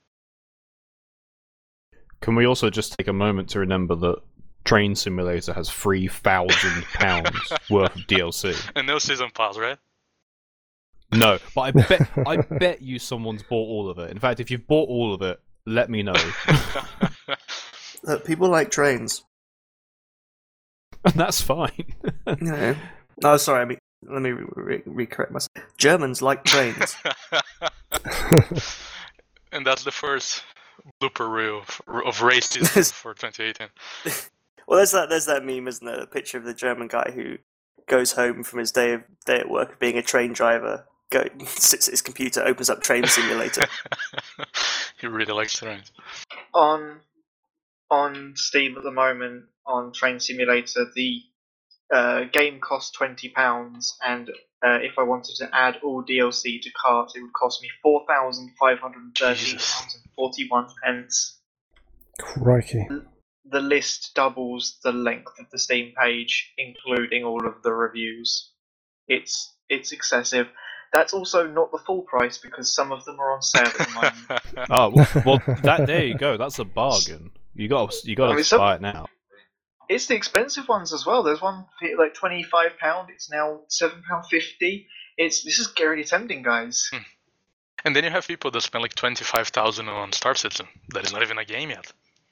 Can we also just take a moment to remember that Train Simulator has three thousand pounds worth of D L C? And no season pass, right? No, but I bet I bet you someone's bought all of it. In fact, if you've bought all of it, let me know. Look, people like trains. And that's fine. You know. Oh, sorry. I mean, let me re- re- recorrect myself. Germans like trains. And that's the first blooper reel of racism for twenty eighteen. Well, there's that. There's that meme, isn't there? A picture of the German guy who goes home from his day of day at work, being a train driver. Go sits at his computer, opens up Train Simulator. He really likes trains. On on Steam at the moment, on Train Simulator, the uh, game costs twenty pounds, and uh, if I wanted to add all D L C to cart, it would cost me four thousand five hundred thirteen pounds and forty-one pence. Crikey. The list doubles the length of the Steam page, including all of the reviews. It's it's excessive. That's also not the full price, because some of them are on sale at the moment. Oh well, well, that there you go. That's a bargain. You got you got to I mean, some- buy it now. It's the expensive ones as well. There's one for like twenty-five pounds. It's now seven pounds fifty. It's this is really tempting, guys. Hmm. And then you have people that spend like twenty-five thousand on Star Citizen. That is not even a game yet.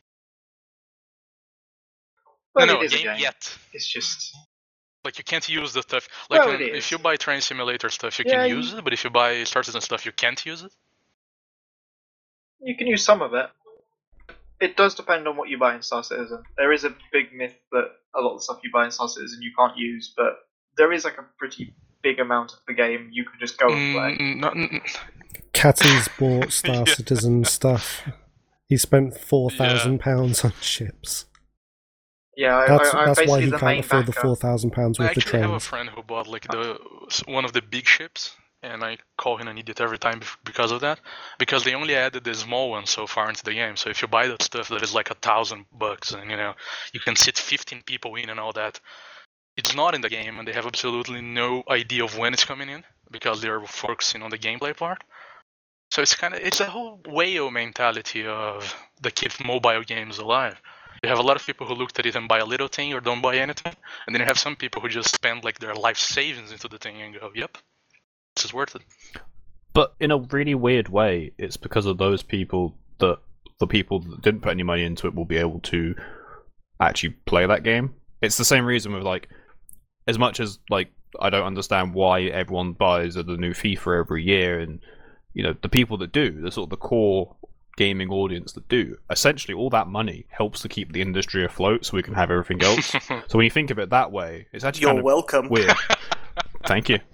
Well, no, no, it a is a game game. yet. It's just Like, you can't use the stuff. Like, Well, um, it is. if you buy Train Simulator stuff, you Yeah, can you- use it, but if you buy Star Citizen stuff, you can't use it. you can use some of it. It does depend on what you buy in Star Citizen. There is a big myth that a lot of the stuff you buy in Star Citizen you can't use, but there is like a pretty big amount of the game you could just go and play. Mm, no, mm, Catty's bought Star Yeah. Citizen stuff. He spent four thousand pounds on ships. Yeah, I, That's, I, I'm that's why basically he the can't main afford the backer. four thousand pounds I worth of actually have a trains. friend who bought like the one of the big ships, and I call him an idiot every time bef- because of that. Because they only added the small one so far into the game. So if you buy that stuff that is like a thousand bucks, and you know you can sit fifteen people in and all that, it's not in the game, and they have absolutely no idea of when it's coming in because they're focusing on the gameplay part. So it's kind of it's a whole whale mentality of that keeps mobile games alive. You have a lot of people who looked at it and buy a little thing or don't buy anything, and then you have some people who just spend like their life savings into the thing and go, "Yep, this is worth it." But in a really weird way, it's because of those people that the people that didn't put any money into it will be able to actually play that game. It's the same reason with, like, as much as, like, I don't understand why everyone buys the new FIFA every year, and, you know, the people that do, the sort of the core gaming audience that do, essentially all that money helps to keep the industry afloat so we can have everything else. So when you think of it that way, it's actually You're kind of welcome. weird. Thank you.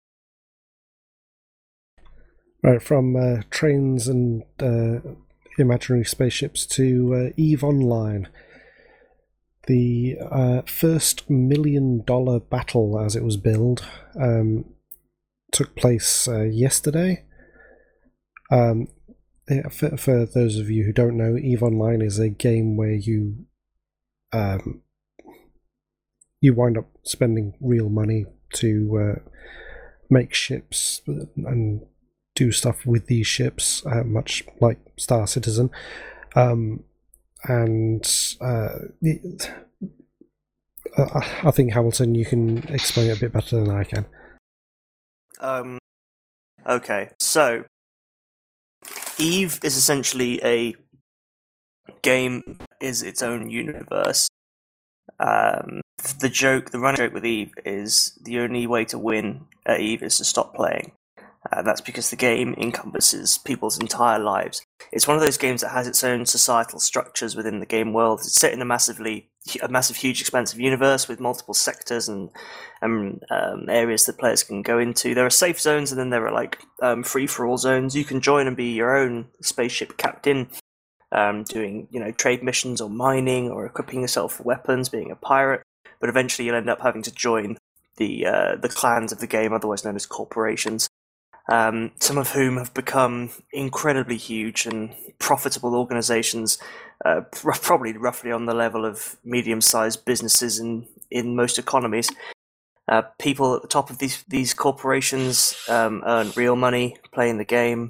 Right, from uh, trains and uh, imaginary spaceships to uh, EVE Online. The uh, first million dollar battle, as it was billed, um, took place uh, yesterday. Um, yeah, for, for those of you who don't know, EVE Online is a game where you um, you wind up spending real money to uh, make ships and do stuff with these ships, uh, much like Star Citizen. Um, and uh, it, uh, I think, Hamilton, you can explain it a bit better than I can. Um, okay, so EVE is essentially a game that is its own universe. Um, the joke, the running joke with EVE is the only way to win at EVE is to stop playing. Uh, that's because the game encompasses people's entire lives. It's one of those games that has its own societal structures within the game world. It's set in a massively, a massive, huge, expansive universe with multiple sectors and, and um, areas that players can go into. There are safe zones, and then there are like um, free-for-all zones. You can join and be your own spaceship captain, um, doing you know trade missions or mining or equipping yourself for weapons, being a pirate. But eventually, you'll end up having to join the uh, the clans of the game, otherwise known as corporations. Um, some of whom have become incredibly huge and profitable organizations, uh, probably roughly on the level of medium-sized businesses in, in most economies. Uh, people at the top of these, these corporations um, earn real money playing the game.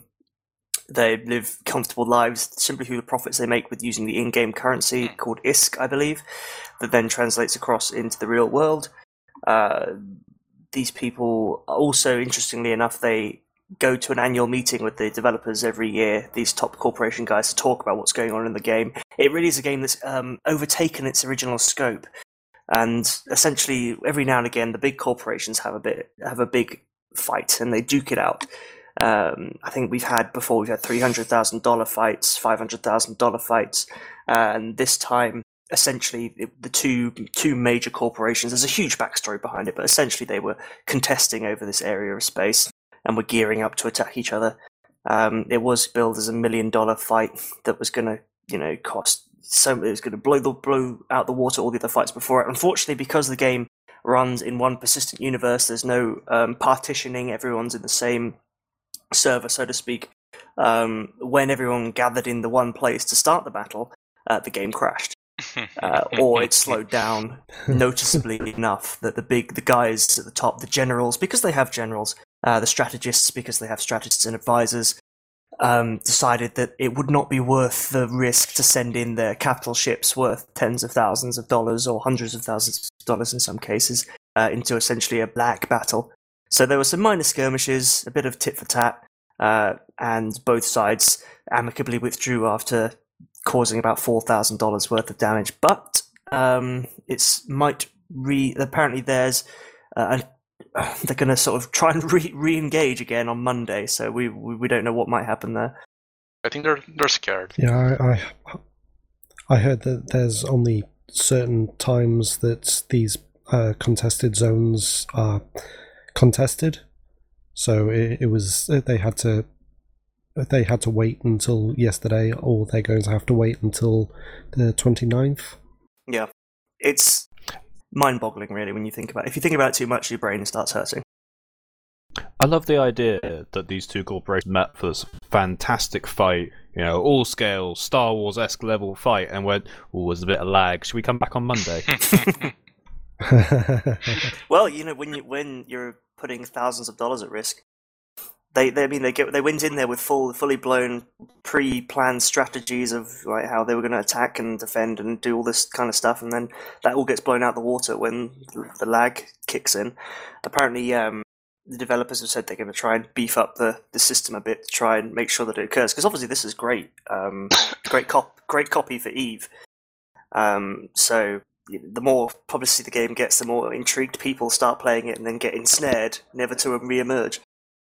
They live comfortable lives simply through the profits they make with using the in-game currency called I S K, I believe, that then translates across into the real world. Uh, these people also, interestingly enough, they go to an annual meeting with the developers every year, these top corporation guys, to talk about what's going on in the game. It really is a game that's um, overtaken its original scope. And essentially, every now and again, the big corporations have a bit have a big fight, and they duke it out. Um, I think we've had before, we've had three hundred thousand dollars fights, five hundred thousand dollars fights, and this time, essentially, the two two major corporations, there's a huge backstory behind it, but essentially they were contesting over this area of space and were gearing up to attack each other. Um, it was billed as a million dollar fight that was going to, you know, cost so it was going to blow the blow out the water all the other fights before it. Unfortunately, because the game runs in one persistent universe, there's no um, partitioning. Everyone's in the same server, so to speak. Um, when everyone gathered in the one place to start the battle, uh, the game crashed. Uh, or it slowed down noticeably enough that the big, the guys at the top, the generals, because they have generals, uh, the strategists, because they have strategists and advisors, um, decided that it would not be worth the risk to send in their capital ships worth tens of thousands of dollars or hundreds of thousands of dollars in some cases uh, into essentially a black battle. So there were some minor skirmishes, a bit of tit for tat, uh, and both sides amicably withdrew after causing about four thousand dollars worth of damage. But um, it's might re apparently there's uh, a, they're going to sort of try and re re-engage again on Monday, so we, we we don't know what might happen there. I think they're they're scared. Yeah, I, I I heard that there's only certain times that these uh, contested zones are contested, so it, it was they had to. They had to wait until yesterday, or they're going to have to wait until the twenty-ninth. Yeah, it's mind-boggling, really, when you think about it. If you think about it too much, your brain starts hurting. I love the idea that these two corporations met for this fantastic fight, you know, all scale, Star Wars-esque level fight, and went, oh, there's a bit of lag. Should we come back on Monday? Well, you know, when you when you're putting thousands of dollars at risk, They, they, I mean, they get, they went in there with full, fully blown, pre-planned strategies of like how they were going to attack and defend and do all this kind of stuff, and then that all gets blown out the water when the lag kicks in. Apparently, um, the developers have said they're going to try and beef up the, the system a bit to try and make sure that it occurs, because obviously this is great, um, great cop, great copy for Eve. Um, so the more publicity the game gets, the more intrigued people start playing it and then get ensnared, never to re-emerge.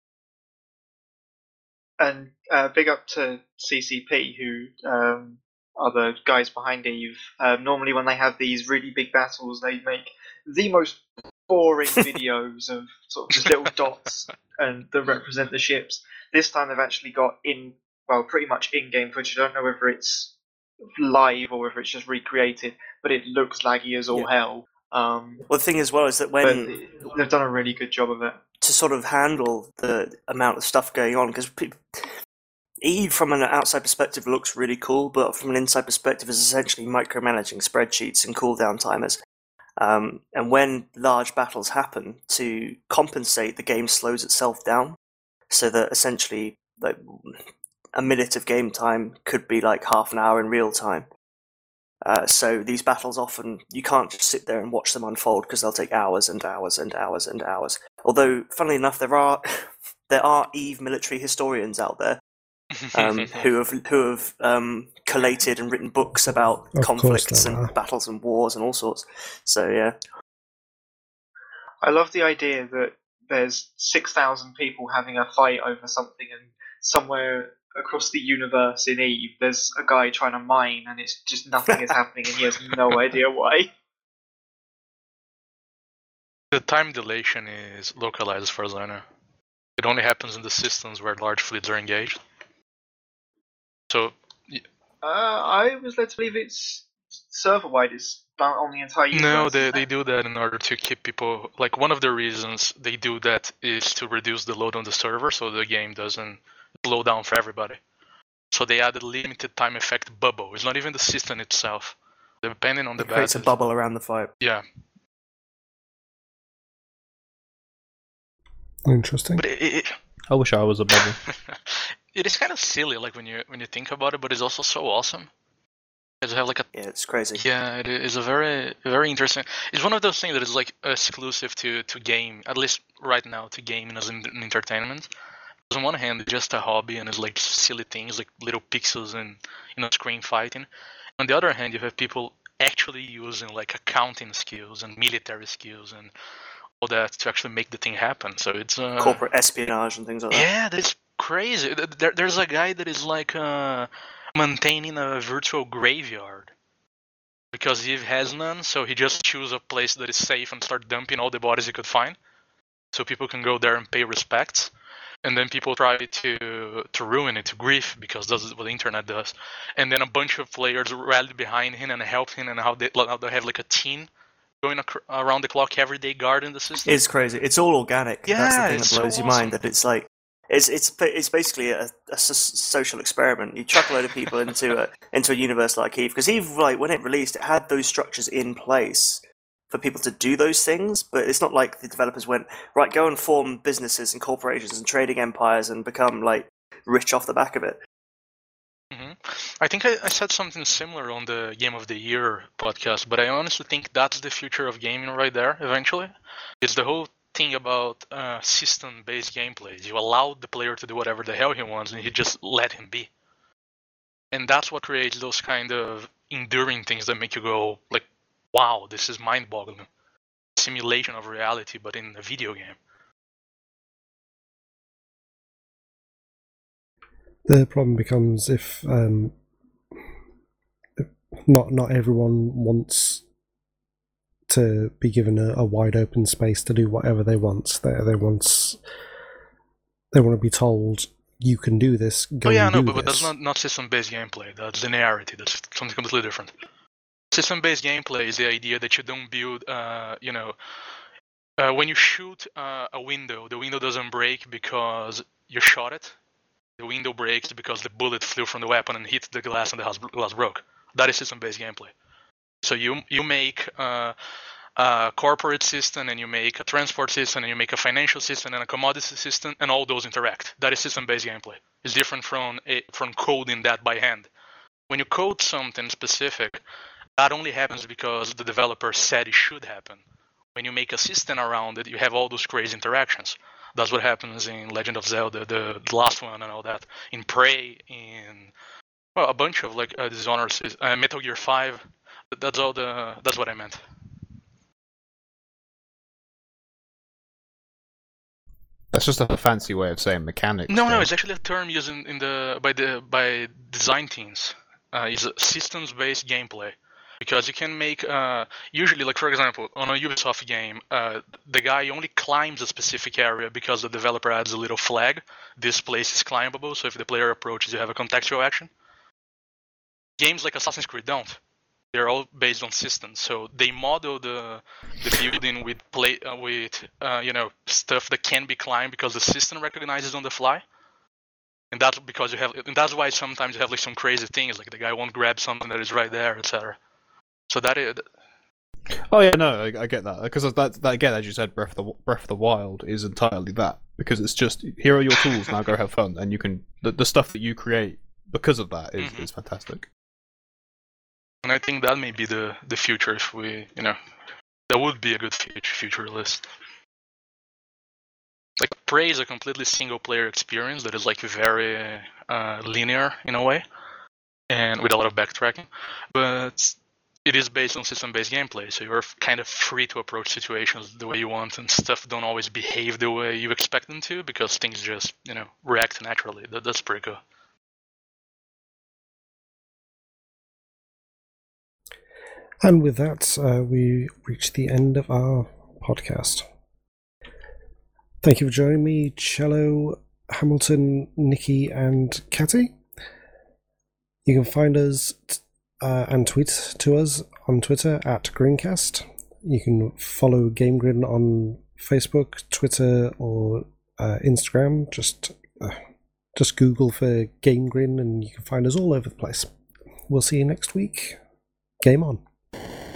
And uh, big up to C C P, who um, are the guys behind Eve. Um, normally when they have these really big battles, they make the most boring videos of sort of just little dots and that represent the ships. This time they've actually got in, well, pretty much in-game footage. I don't know whether it's live or whether it's just recreated, but it looks laggy as all Yeah. hell. Um, Well, the thing is, well, is that when but they've done a really good job of it. to sort of handle the amount of stuff going on, because Eve from an outside perspective looks really cool, but from an inside perspective is essentially micromanaging spreadsheets and cooldown timers. Um, and when large battles happen, to compensate, the game slows itself down, so that essentially like a minute of game time could be like half an hour in real time. Uh, so these battles often, you can't just sit there and watch them unfold because they'll take hours and hours and hours and hours. Although, funnily enough, there are there are Eve military historians out there um, who have who have um, collated and written books about Of conflicts course there and are. battles and wars and all sorts. So yeah, I love the idea that there's six thousand people having a fight over something, and somewhere across the universe in Eve, there's a guy trying to mine, and it's just nothing is happening, and he has no idea why. The time dilation is localized as far as I know. It only happens in the systems where large fleets are engaged. So, uh, I was led to believe it's server-wide. It's on the entire universe. No, they they do that in order to keep people. Like, one of the reasons they do that is to reduce the load on the server, so the game doesn't slow down for everybody. So they added limited time effect bubble. It's not even the system itself. Depending on the it creates battles. a bubble around the fight. Yeah. Interesting. But it, it, I wish I was a bubble. it is kind of silly, like when you when you think about it, but it's also so awesome. Because have like a Yeah, it's crazy. yeah, it is a very very interesting. It's one of those things that is like exclusive to to game, at least right now, to gaming as an entertainment. Because on one hand, it's just a hobby and it's like silly things like little pixels and you know screen fighting. On the other hand, you have people actually using like accounting skills and military skills and all that to actually make the thing happen. So it's uh, Corporate espionage and things like that. yeah, that's crazy. There, there's a guy that is like uh, maintaining a virtual graveyard because he has none. So he just chooses a place that is safe and start dumping all the bodies he could find, so people can go there and pay respects. And then people try to to ruin it, to grief, because that's what the internet does. And then a bunch of players rally behind him and help him, and how they how they have like a team going ac- around the clock every day guarding the system. It's crazy. It's all organic. Yeah, That's the thing it's that blows so your awesome. mind. That it's like it's it's it's basically a, a s- social experiment. You chuck a load of people into a into a universe like Eve, because Eve, like when it released, it had those structures in place for people to do those things. But it's not like the developers went, right, go and form businesses and corporations and trading empires and become like rich off the back of it. hmm I think I, I said something similar on the Game of the Year podcast, but I honestly think that's the future of gaming right there. Eventually, it's the whole thing about uh, system-based gameplays. You allow the player to do whatever the hell he wants, and you just let him be. And that's what creates those kind of enduring things that make you go like, "Wow, this is mind-boggling." Simulation of reality, but in a video game. The problem becomes if um, not not everyone wants to be given a, a wide open space to do whatever they want. They they want they want to be told you can do this. Go Oh yeah, and no, do but, but that's this. not, not system-based gameplay. That's linearity. That's something completely different. System-based gameplay is the idea that you don't build, uh, you know, uh, when you shoot uh, a window, the window doesn't break because you shot it. The window breaks because the bullet flew from the weapon and hit the glass and the glass broke. That is system-based gameplay. So you you make uh, a corporate system, and you make a transport system, and you make a financial system, and a commodity system, and all those interact. That is system-based gameplay. It's different from a, from coding that by hand. When you code something specific, that only happens because the developer said it should happen. When you make a system around it, you have all those crazy interactions. That's what happens in Legend of Zelda, the, the last one, and all that. In Prey, in well, a bunch of like uh, Dishonored, uh, Metal Gear Five. That's all the. That's what I meant. That's just a fancy way of saying mechanics. No, no, though. it's actually a term used in, in the by the by design teams. Uh, it's a systems-based gameplay, because you can make uh, usually, like for example, on a Ubisoft game, uh, the guy only climbs a specific area because the developer adds a little flag. This place is climbable, so if the player approaches, you have a contextual action. Games like Assassin's Creed don't. They're all based on systems, so they model the the building with play uh, with uh, you know stuff that can be climbed because the system recognizes on the fly. And that's because you have, and that's why sometimes you have like some crazy things, like the guy won't grab something that is right there, et cetera. So that is. Oh yeah, no, I, I get that because that, that again, as you said, Breath of the Breath of the Wild is entirely that, because it's just here are your tools, now go have fun, and you can the, the stuff that you create because of that is, Mhm. is fantastic. And I think that may be the the future if we, you know, that would be a good future future list. Like Prey is a completely single player experience that is like very uh, linear in a way, and with a lot of backtracking. But it is based on system-based gameplay, so you're kind of free to approach situations the way you want, and stuff don't always behave the way you expect them to, because things just, you know, react naturally. That, that's pretty cool. And with that, uh, we reach the end of our podcast. Thank you for joining me, Cello, Hamilton, Nikki, and Catty. You can find us uh, and tweet to us on Twitter at Greencast. You can follow Game Grin on Facebook, Twitter, or uh, Instagram. Just uh, just Google for Game Grin, and you can find us all over the place. We'll see you next week. Game on.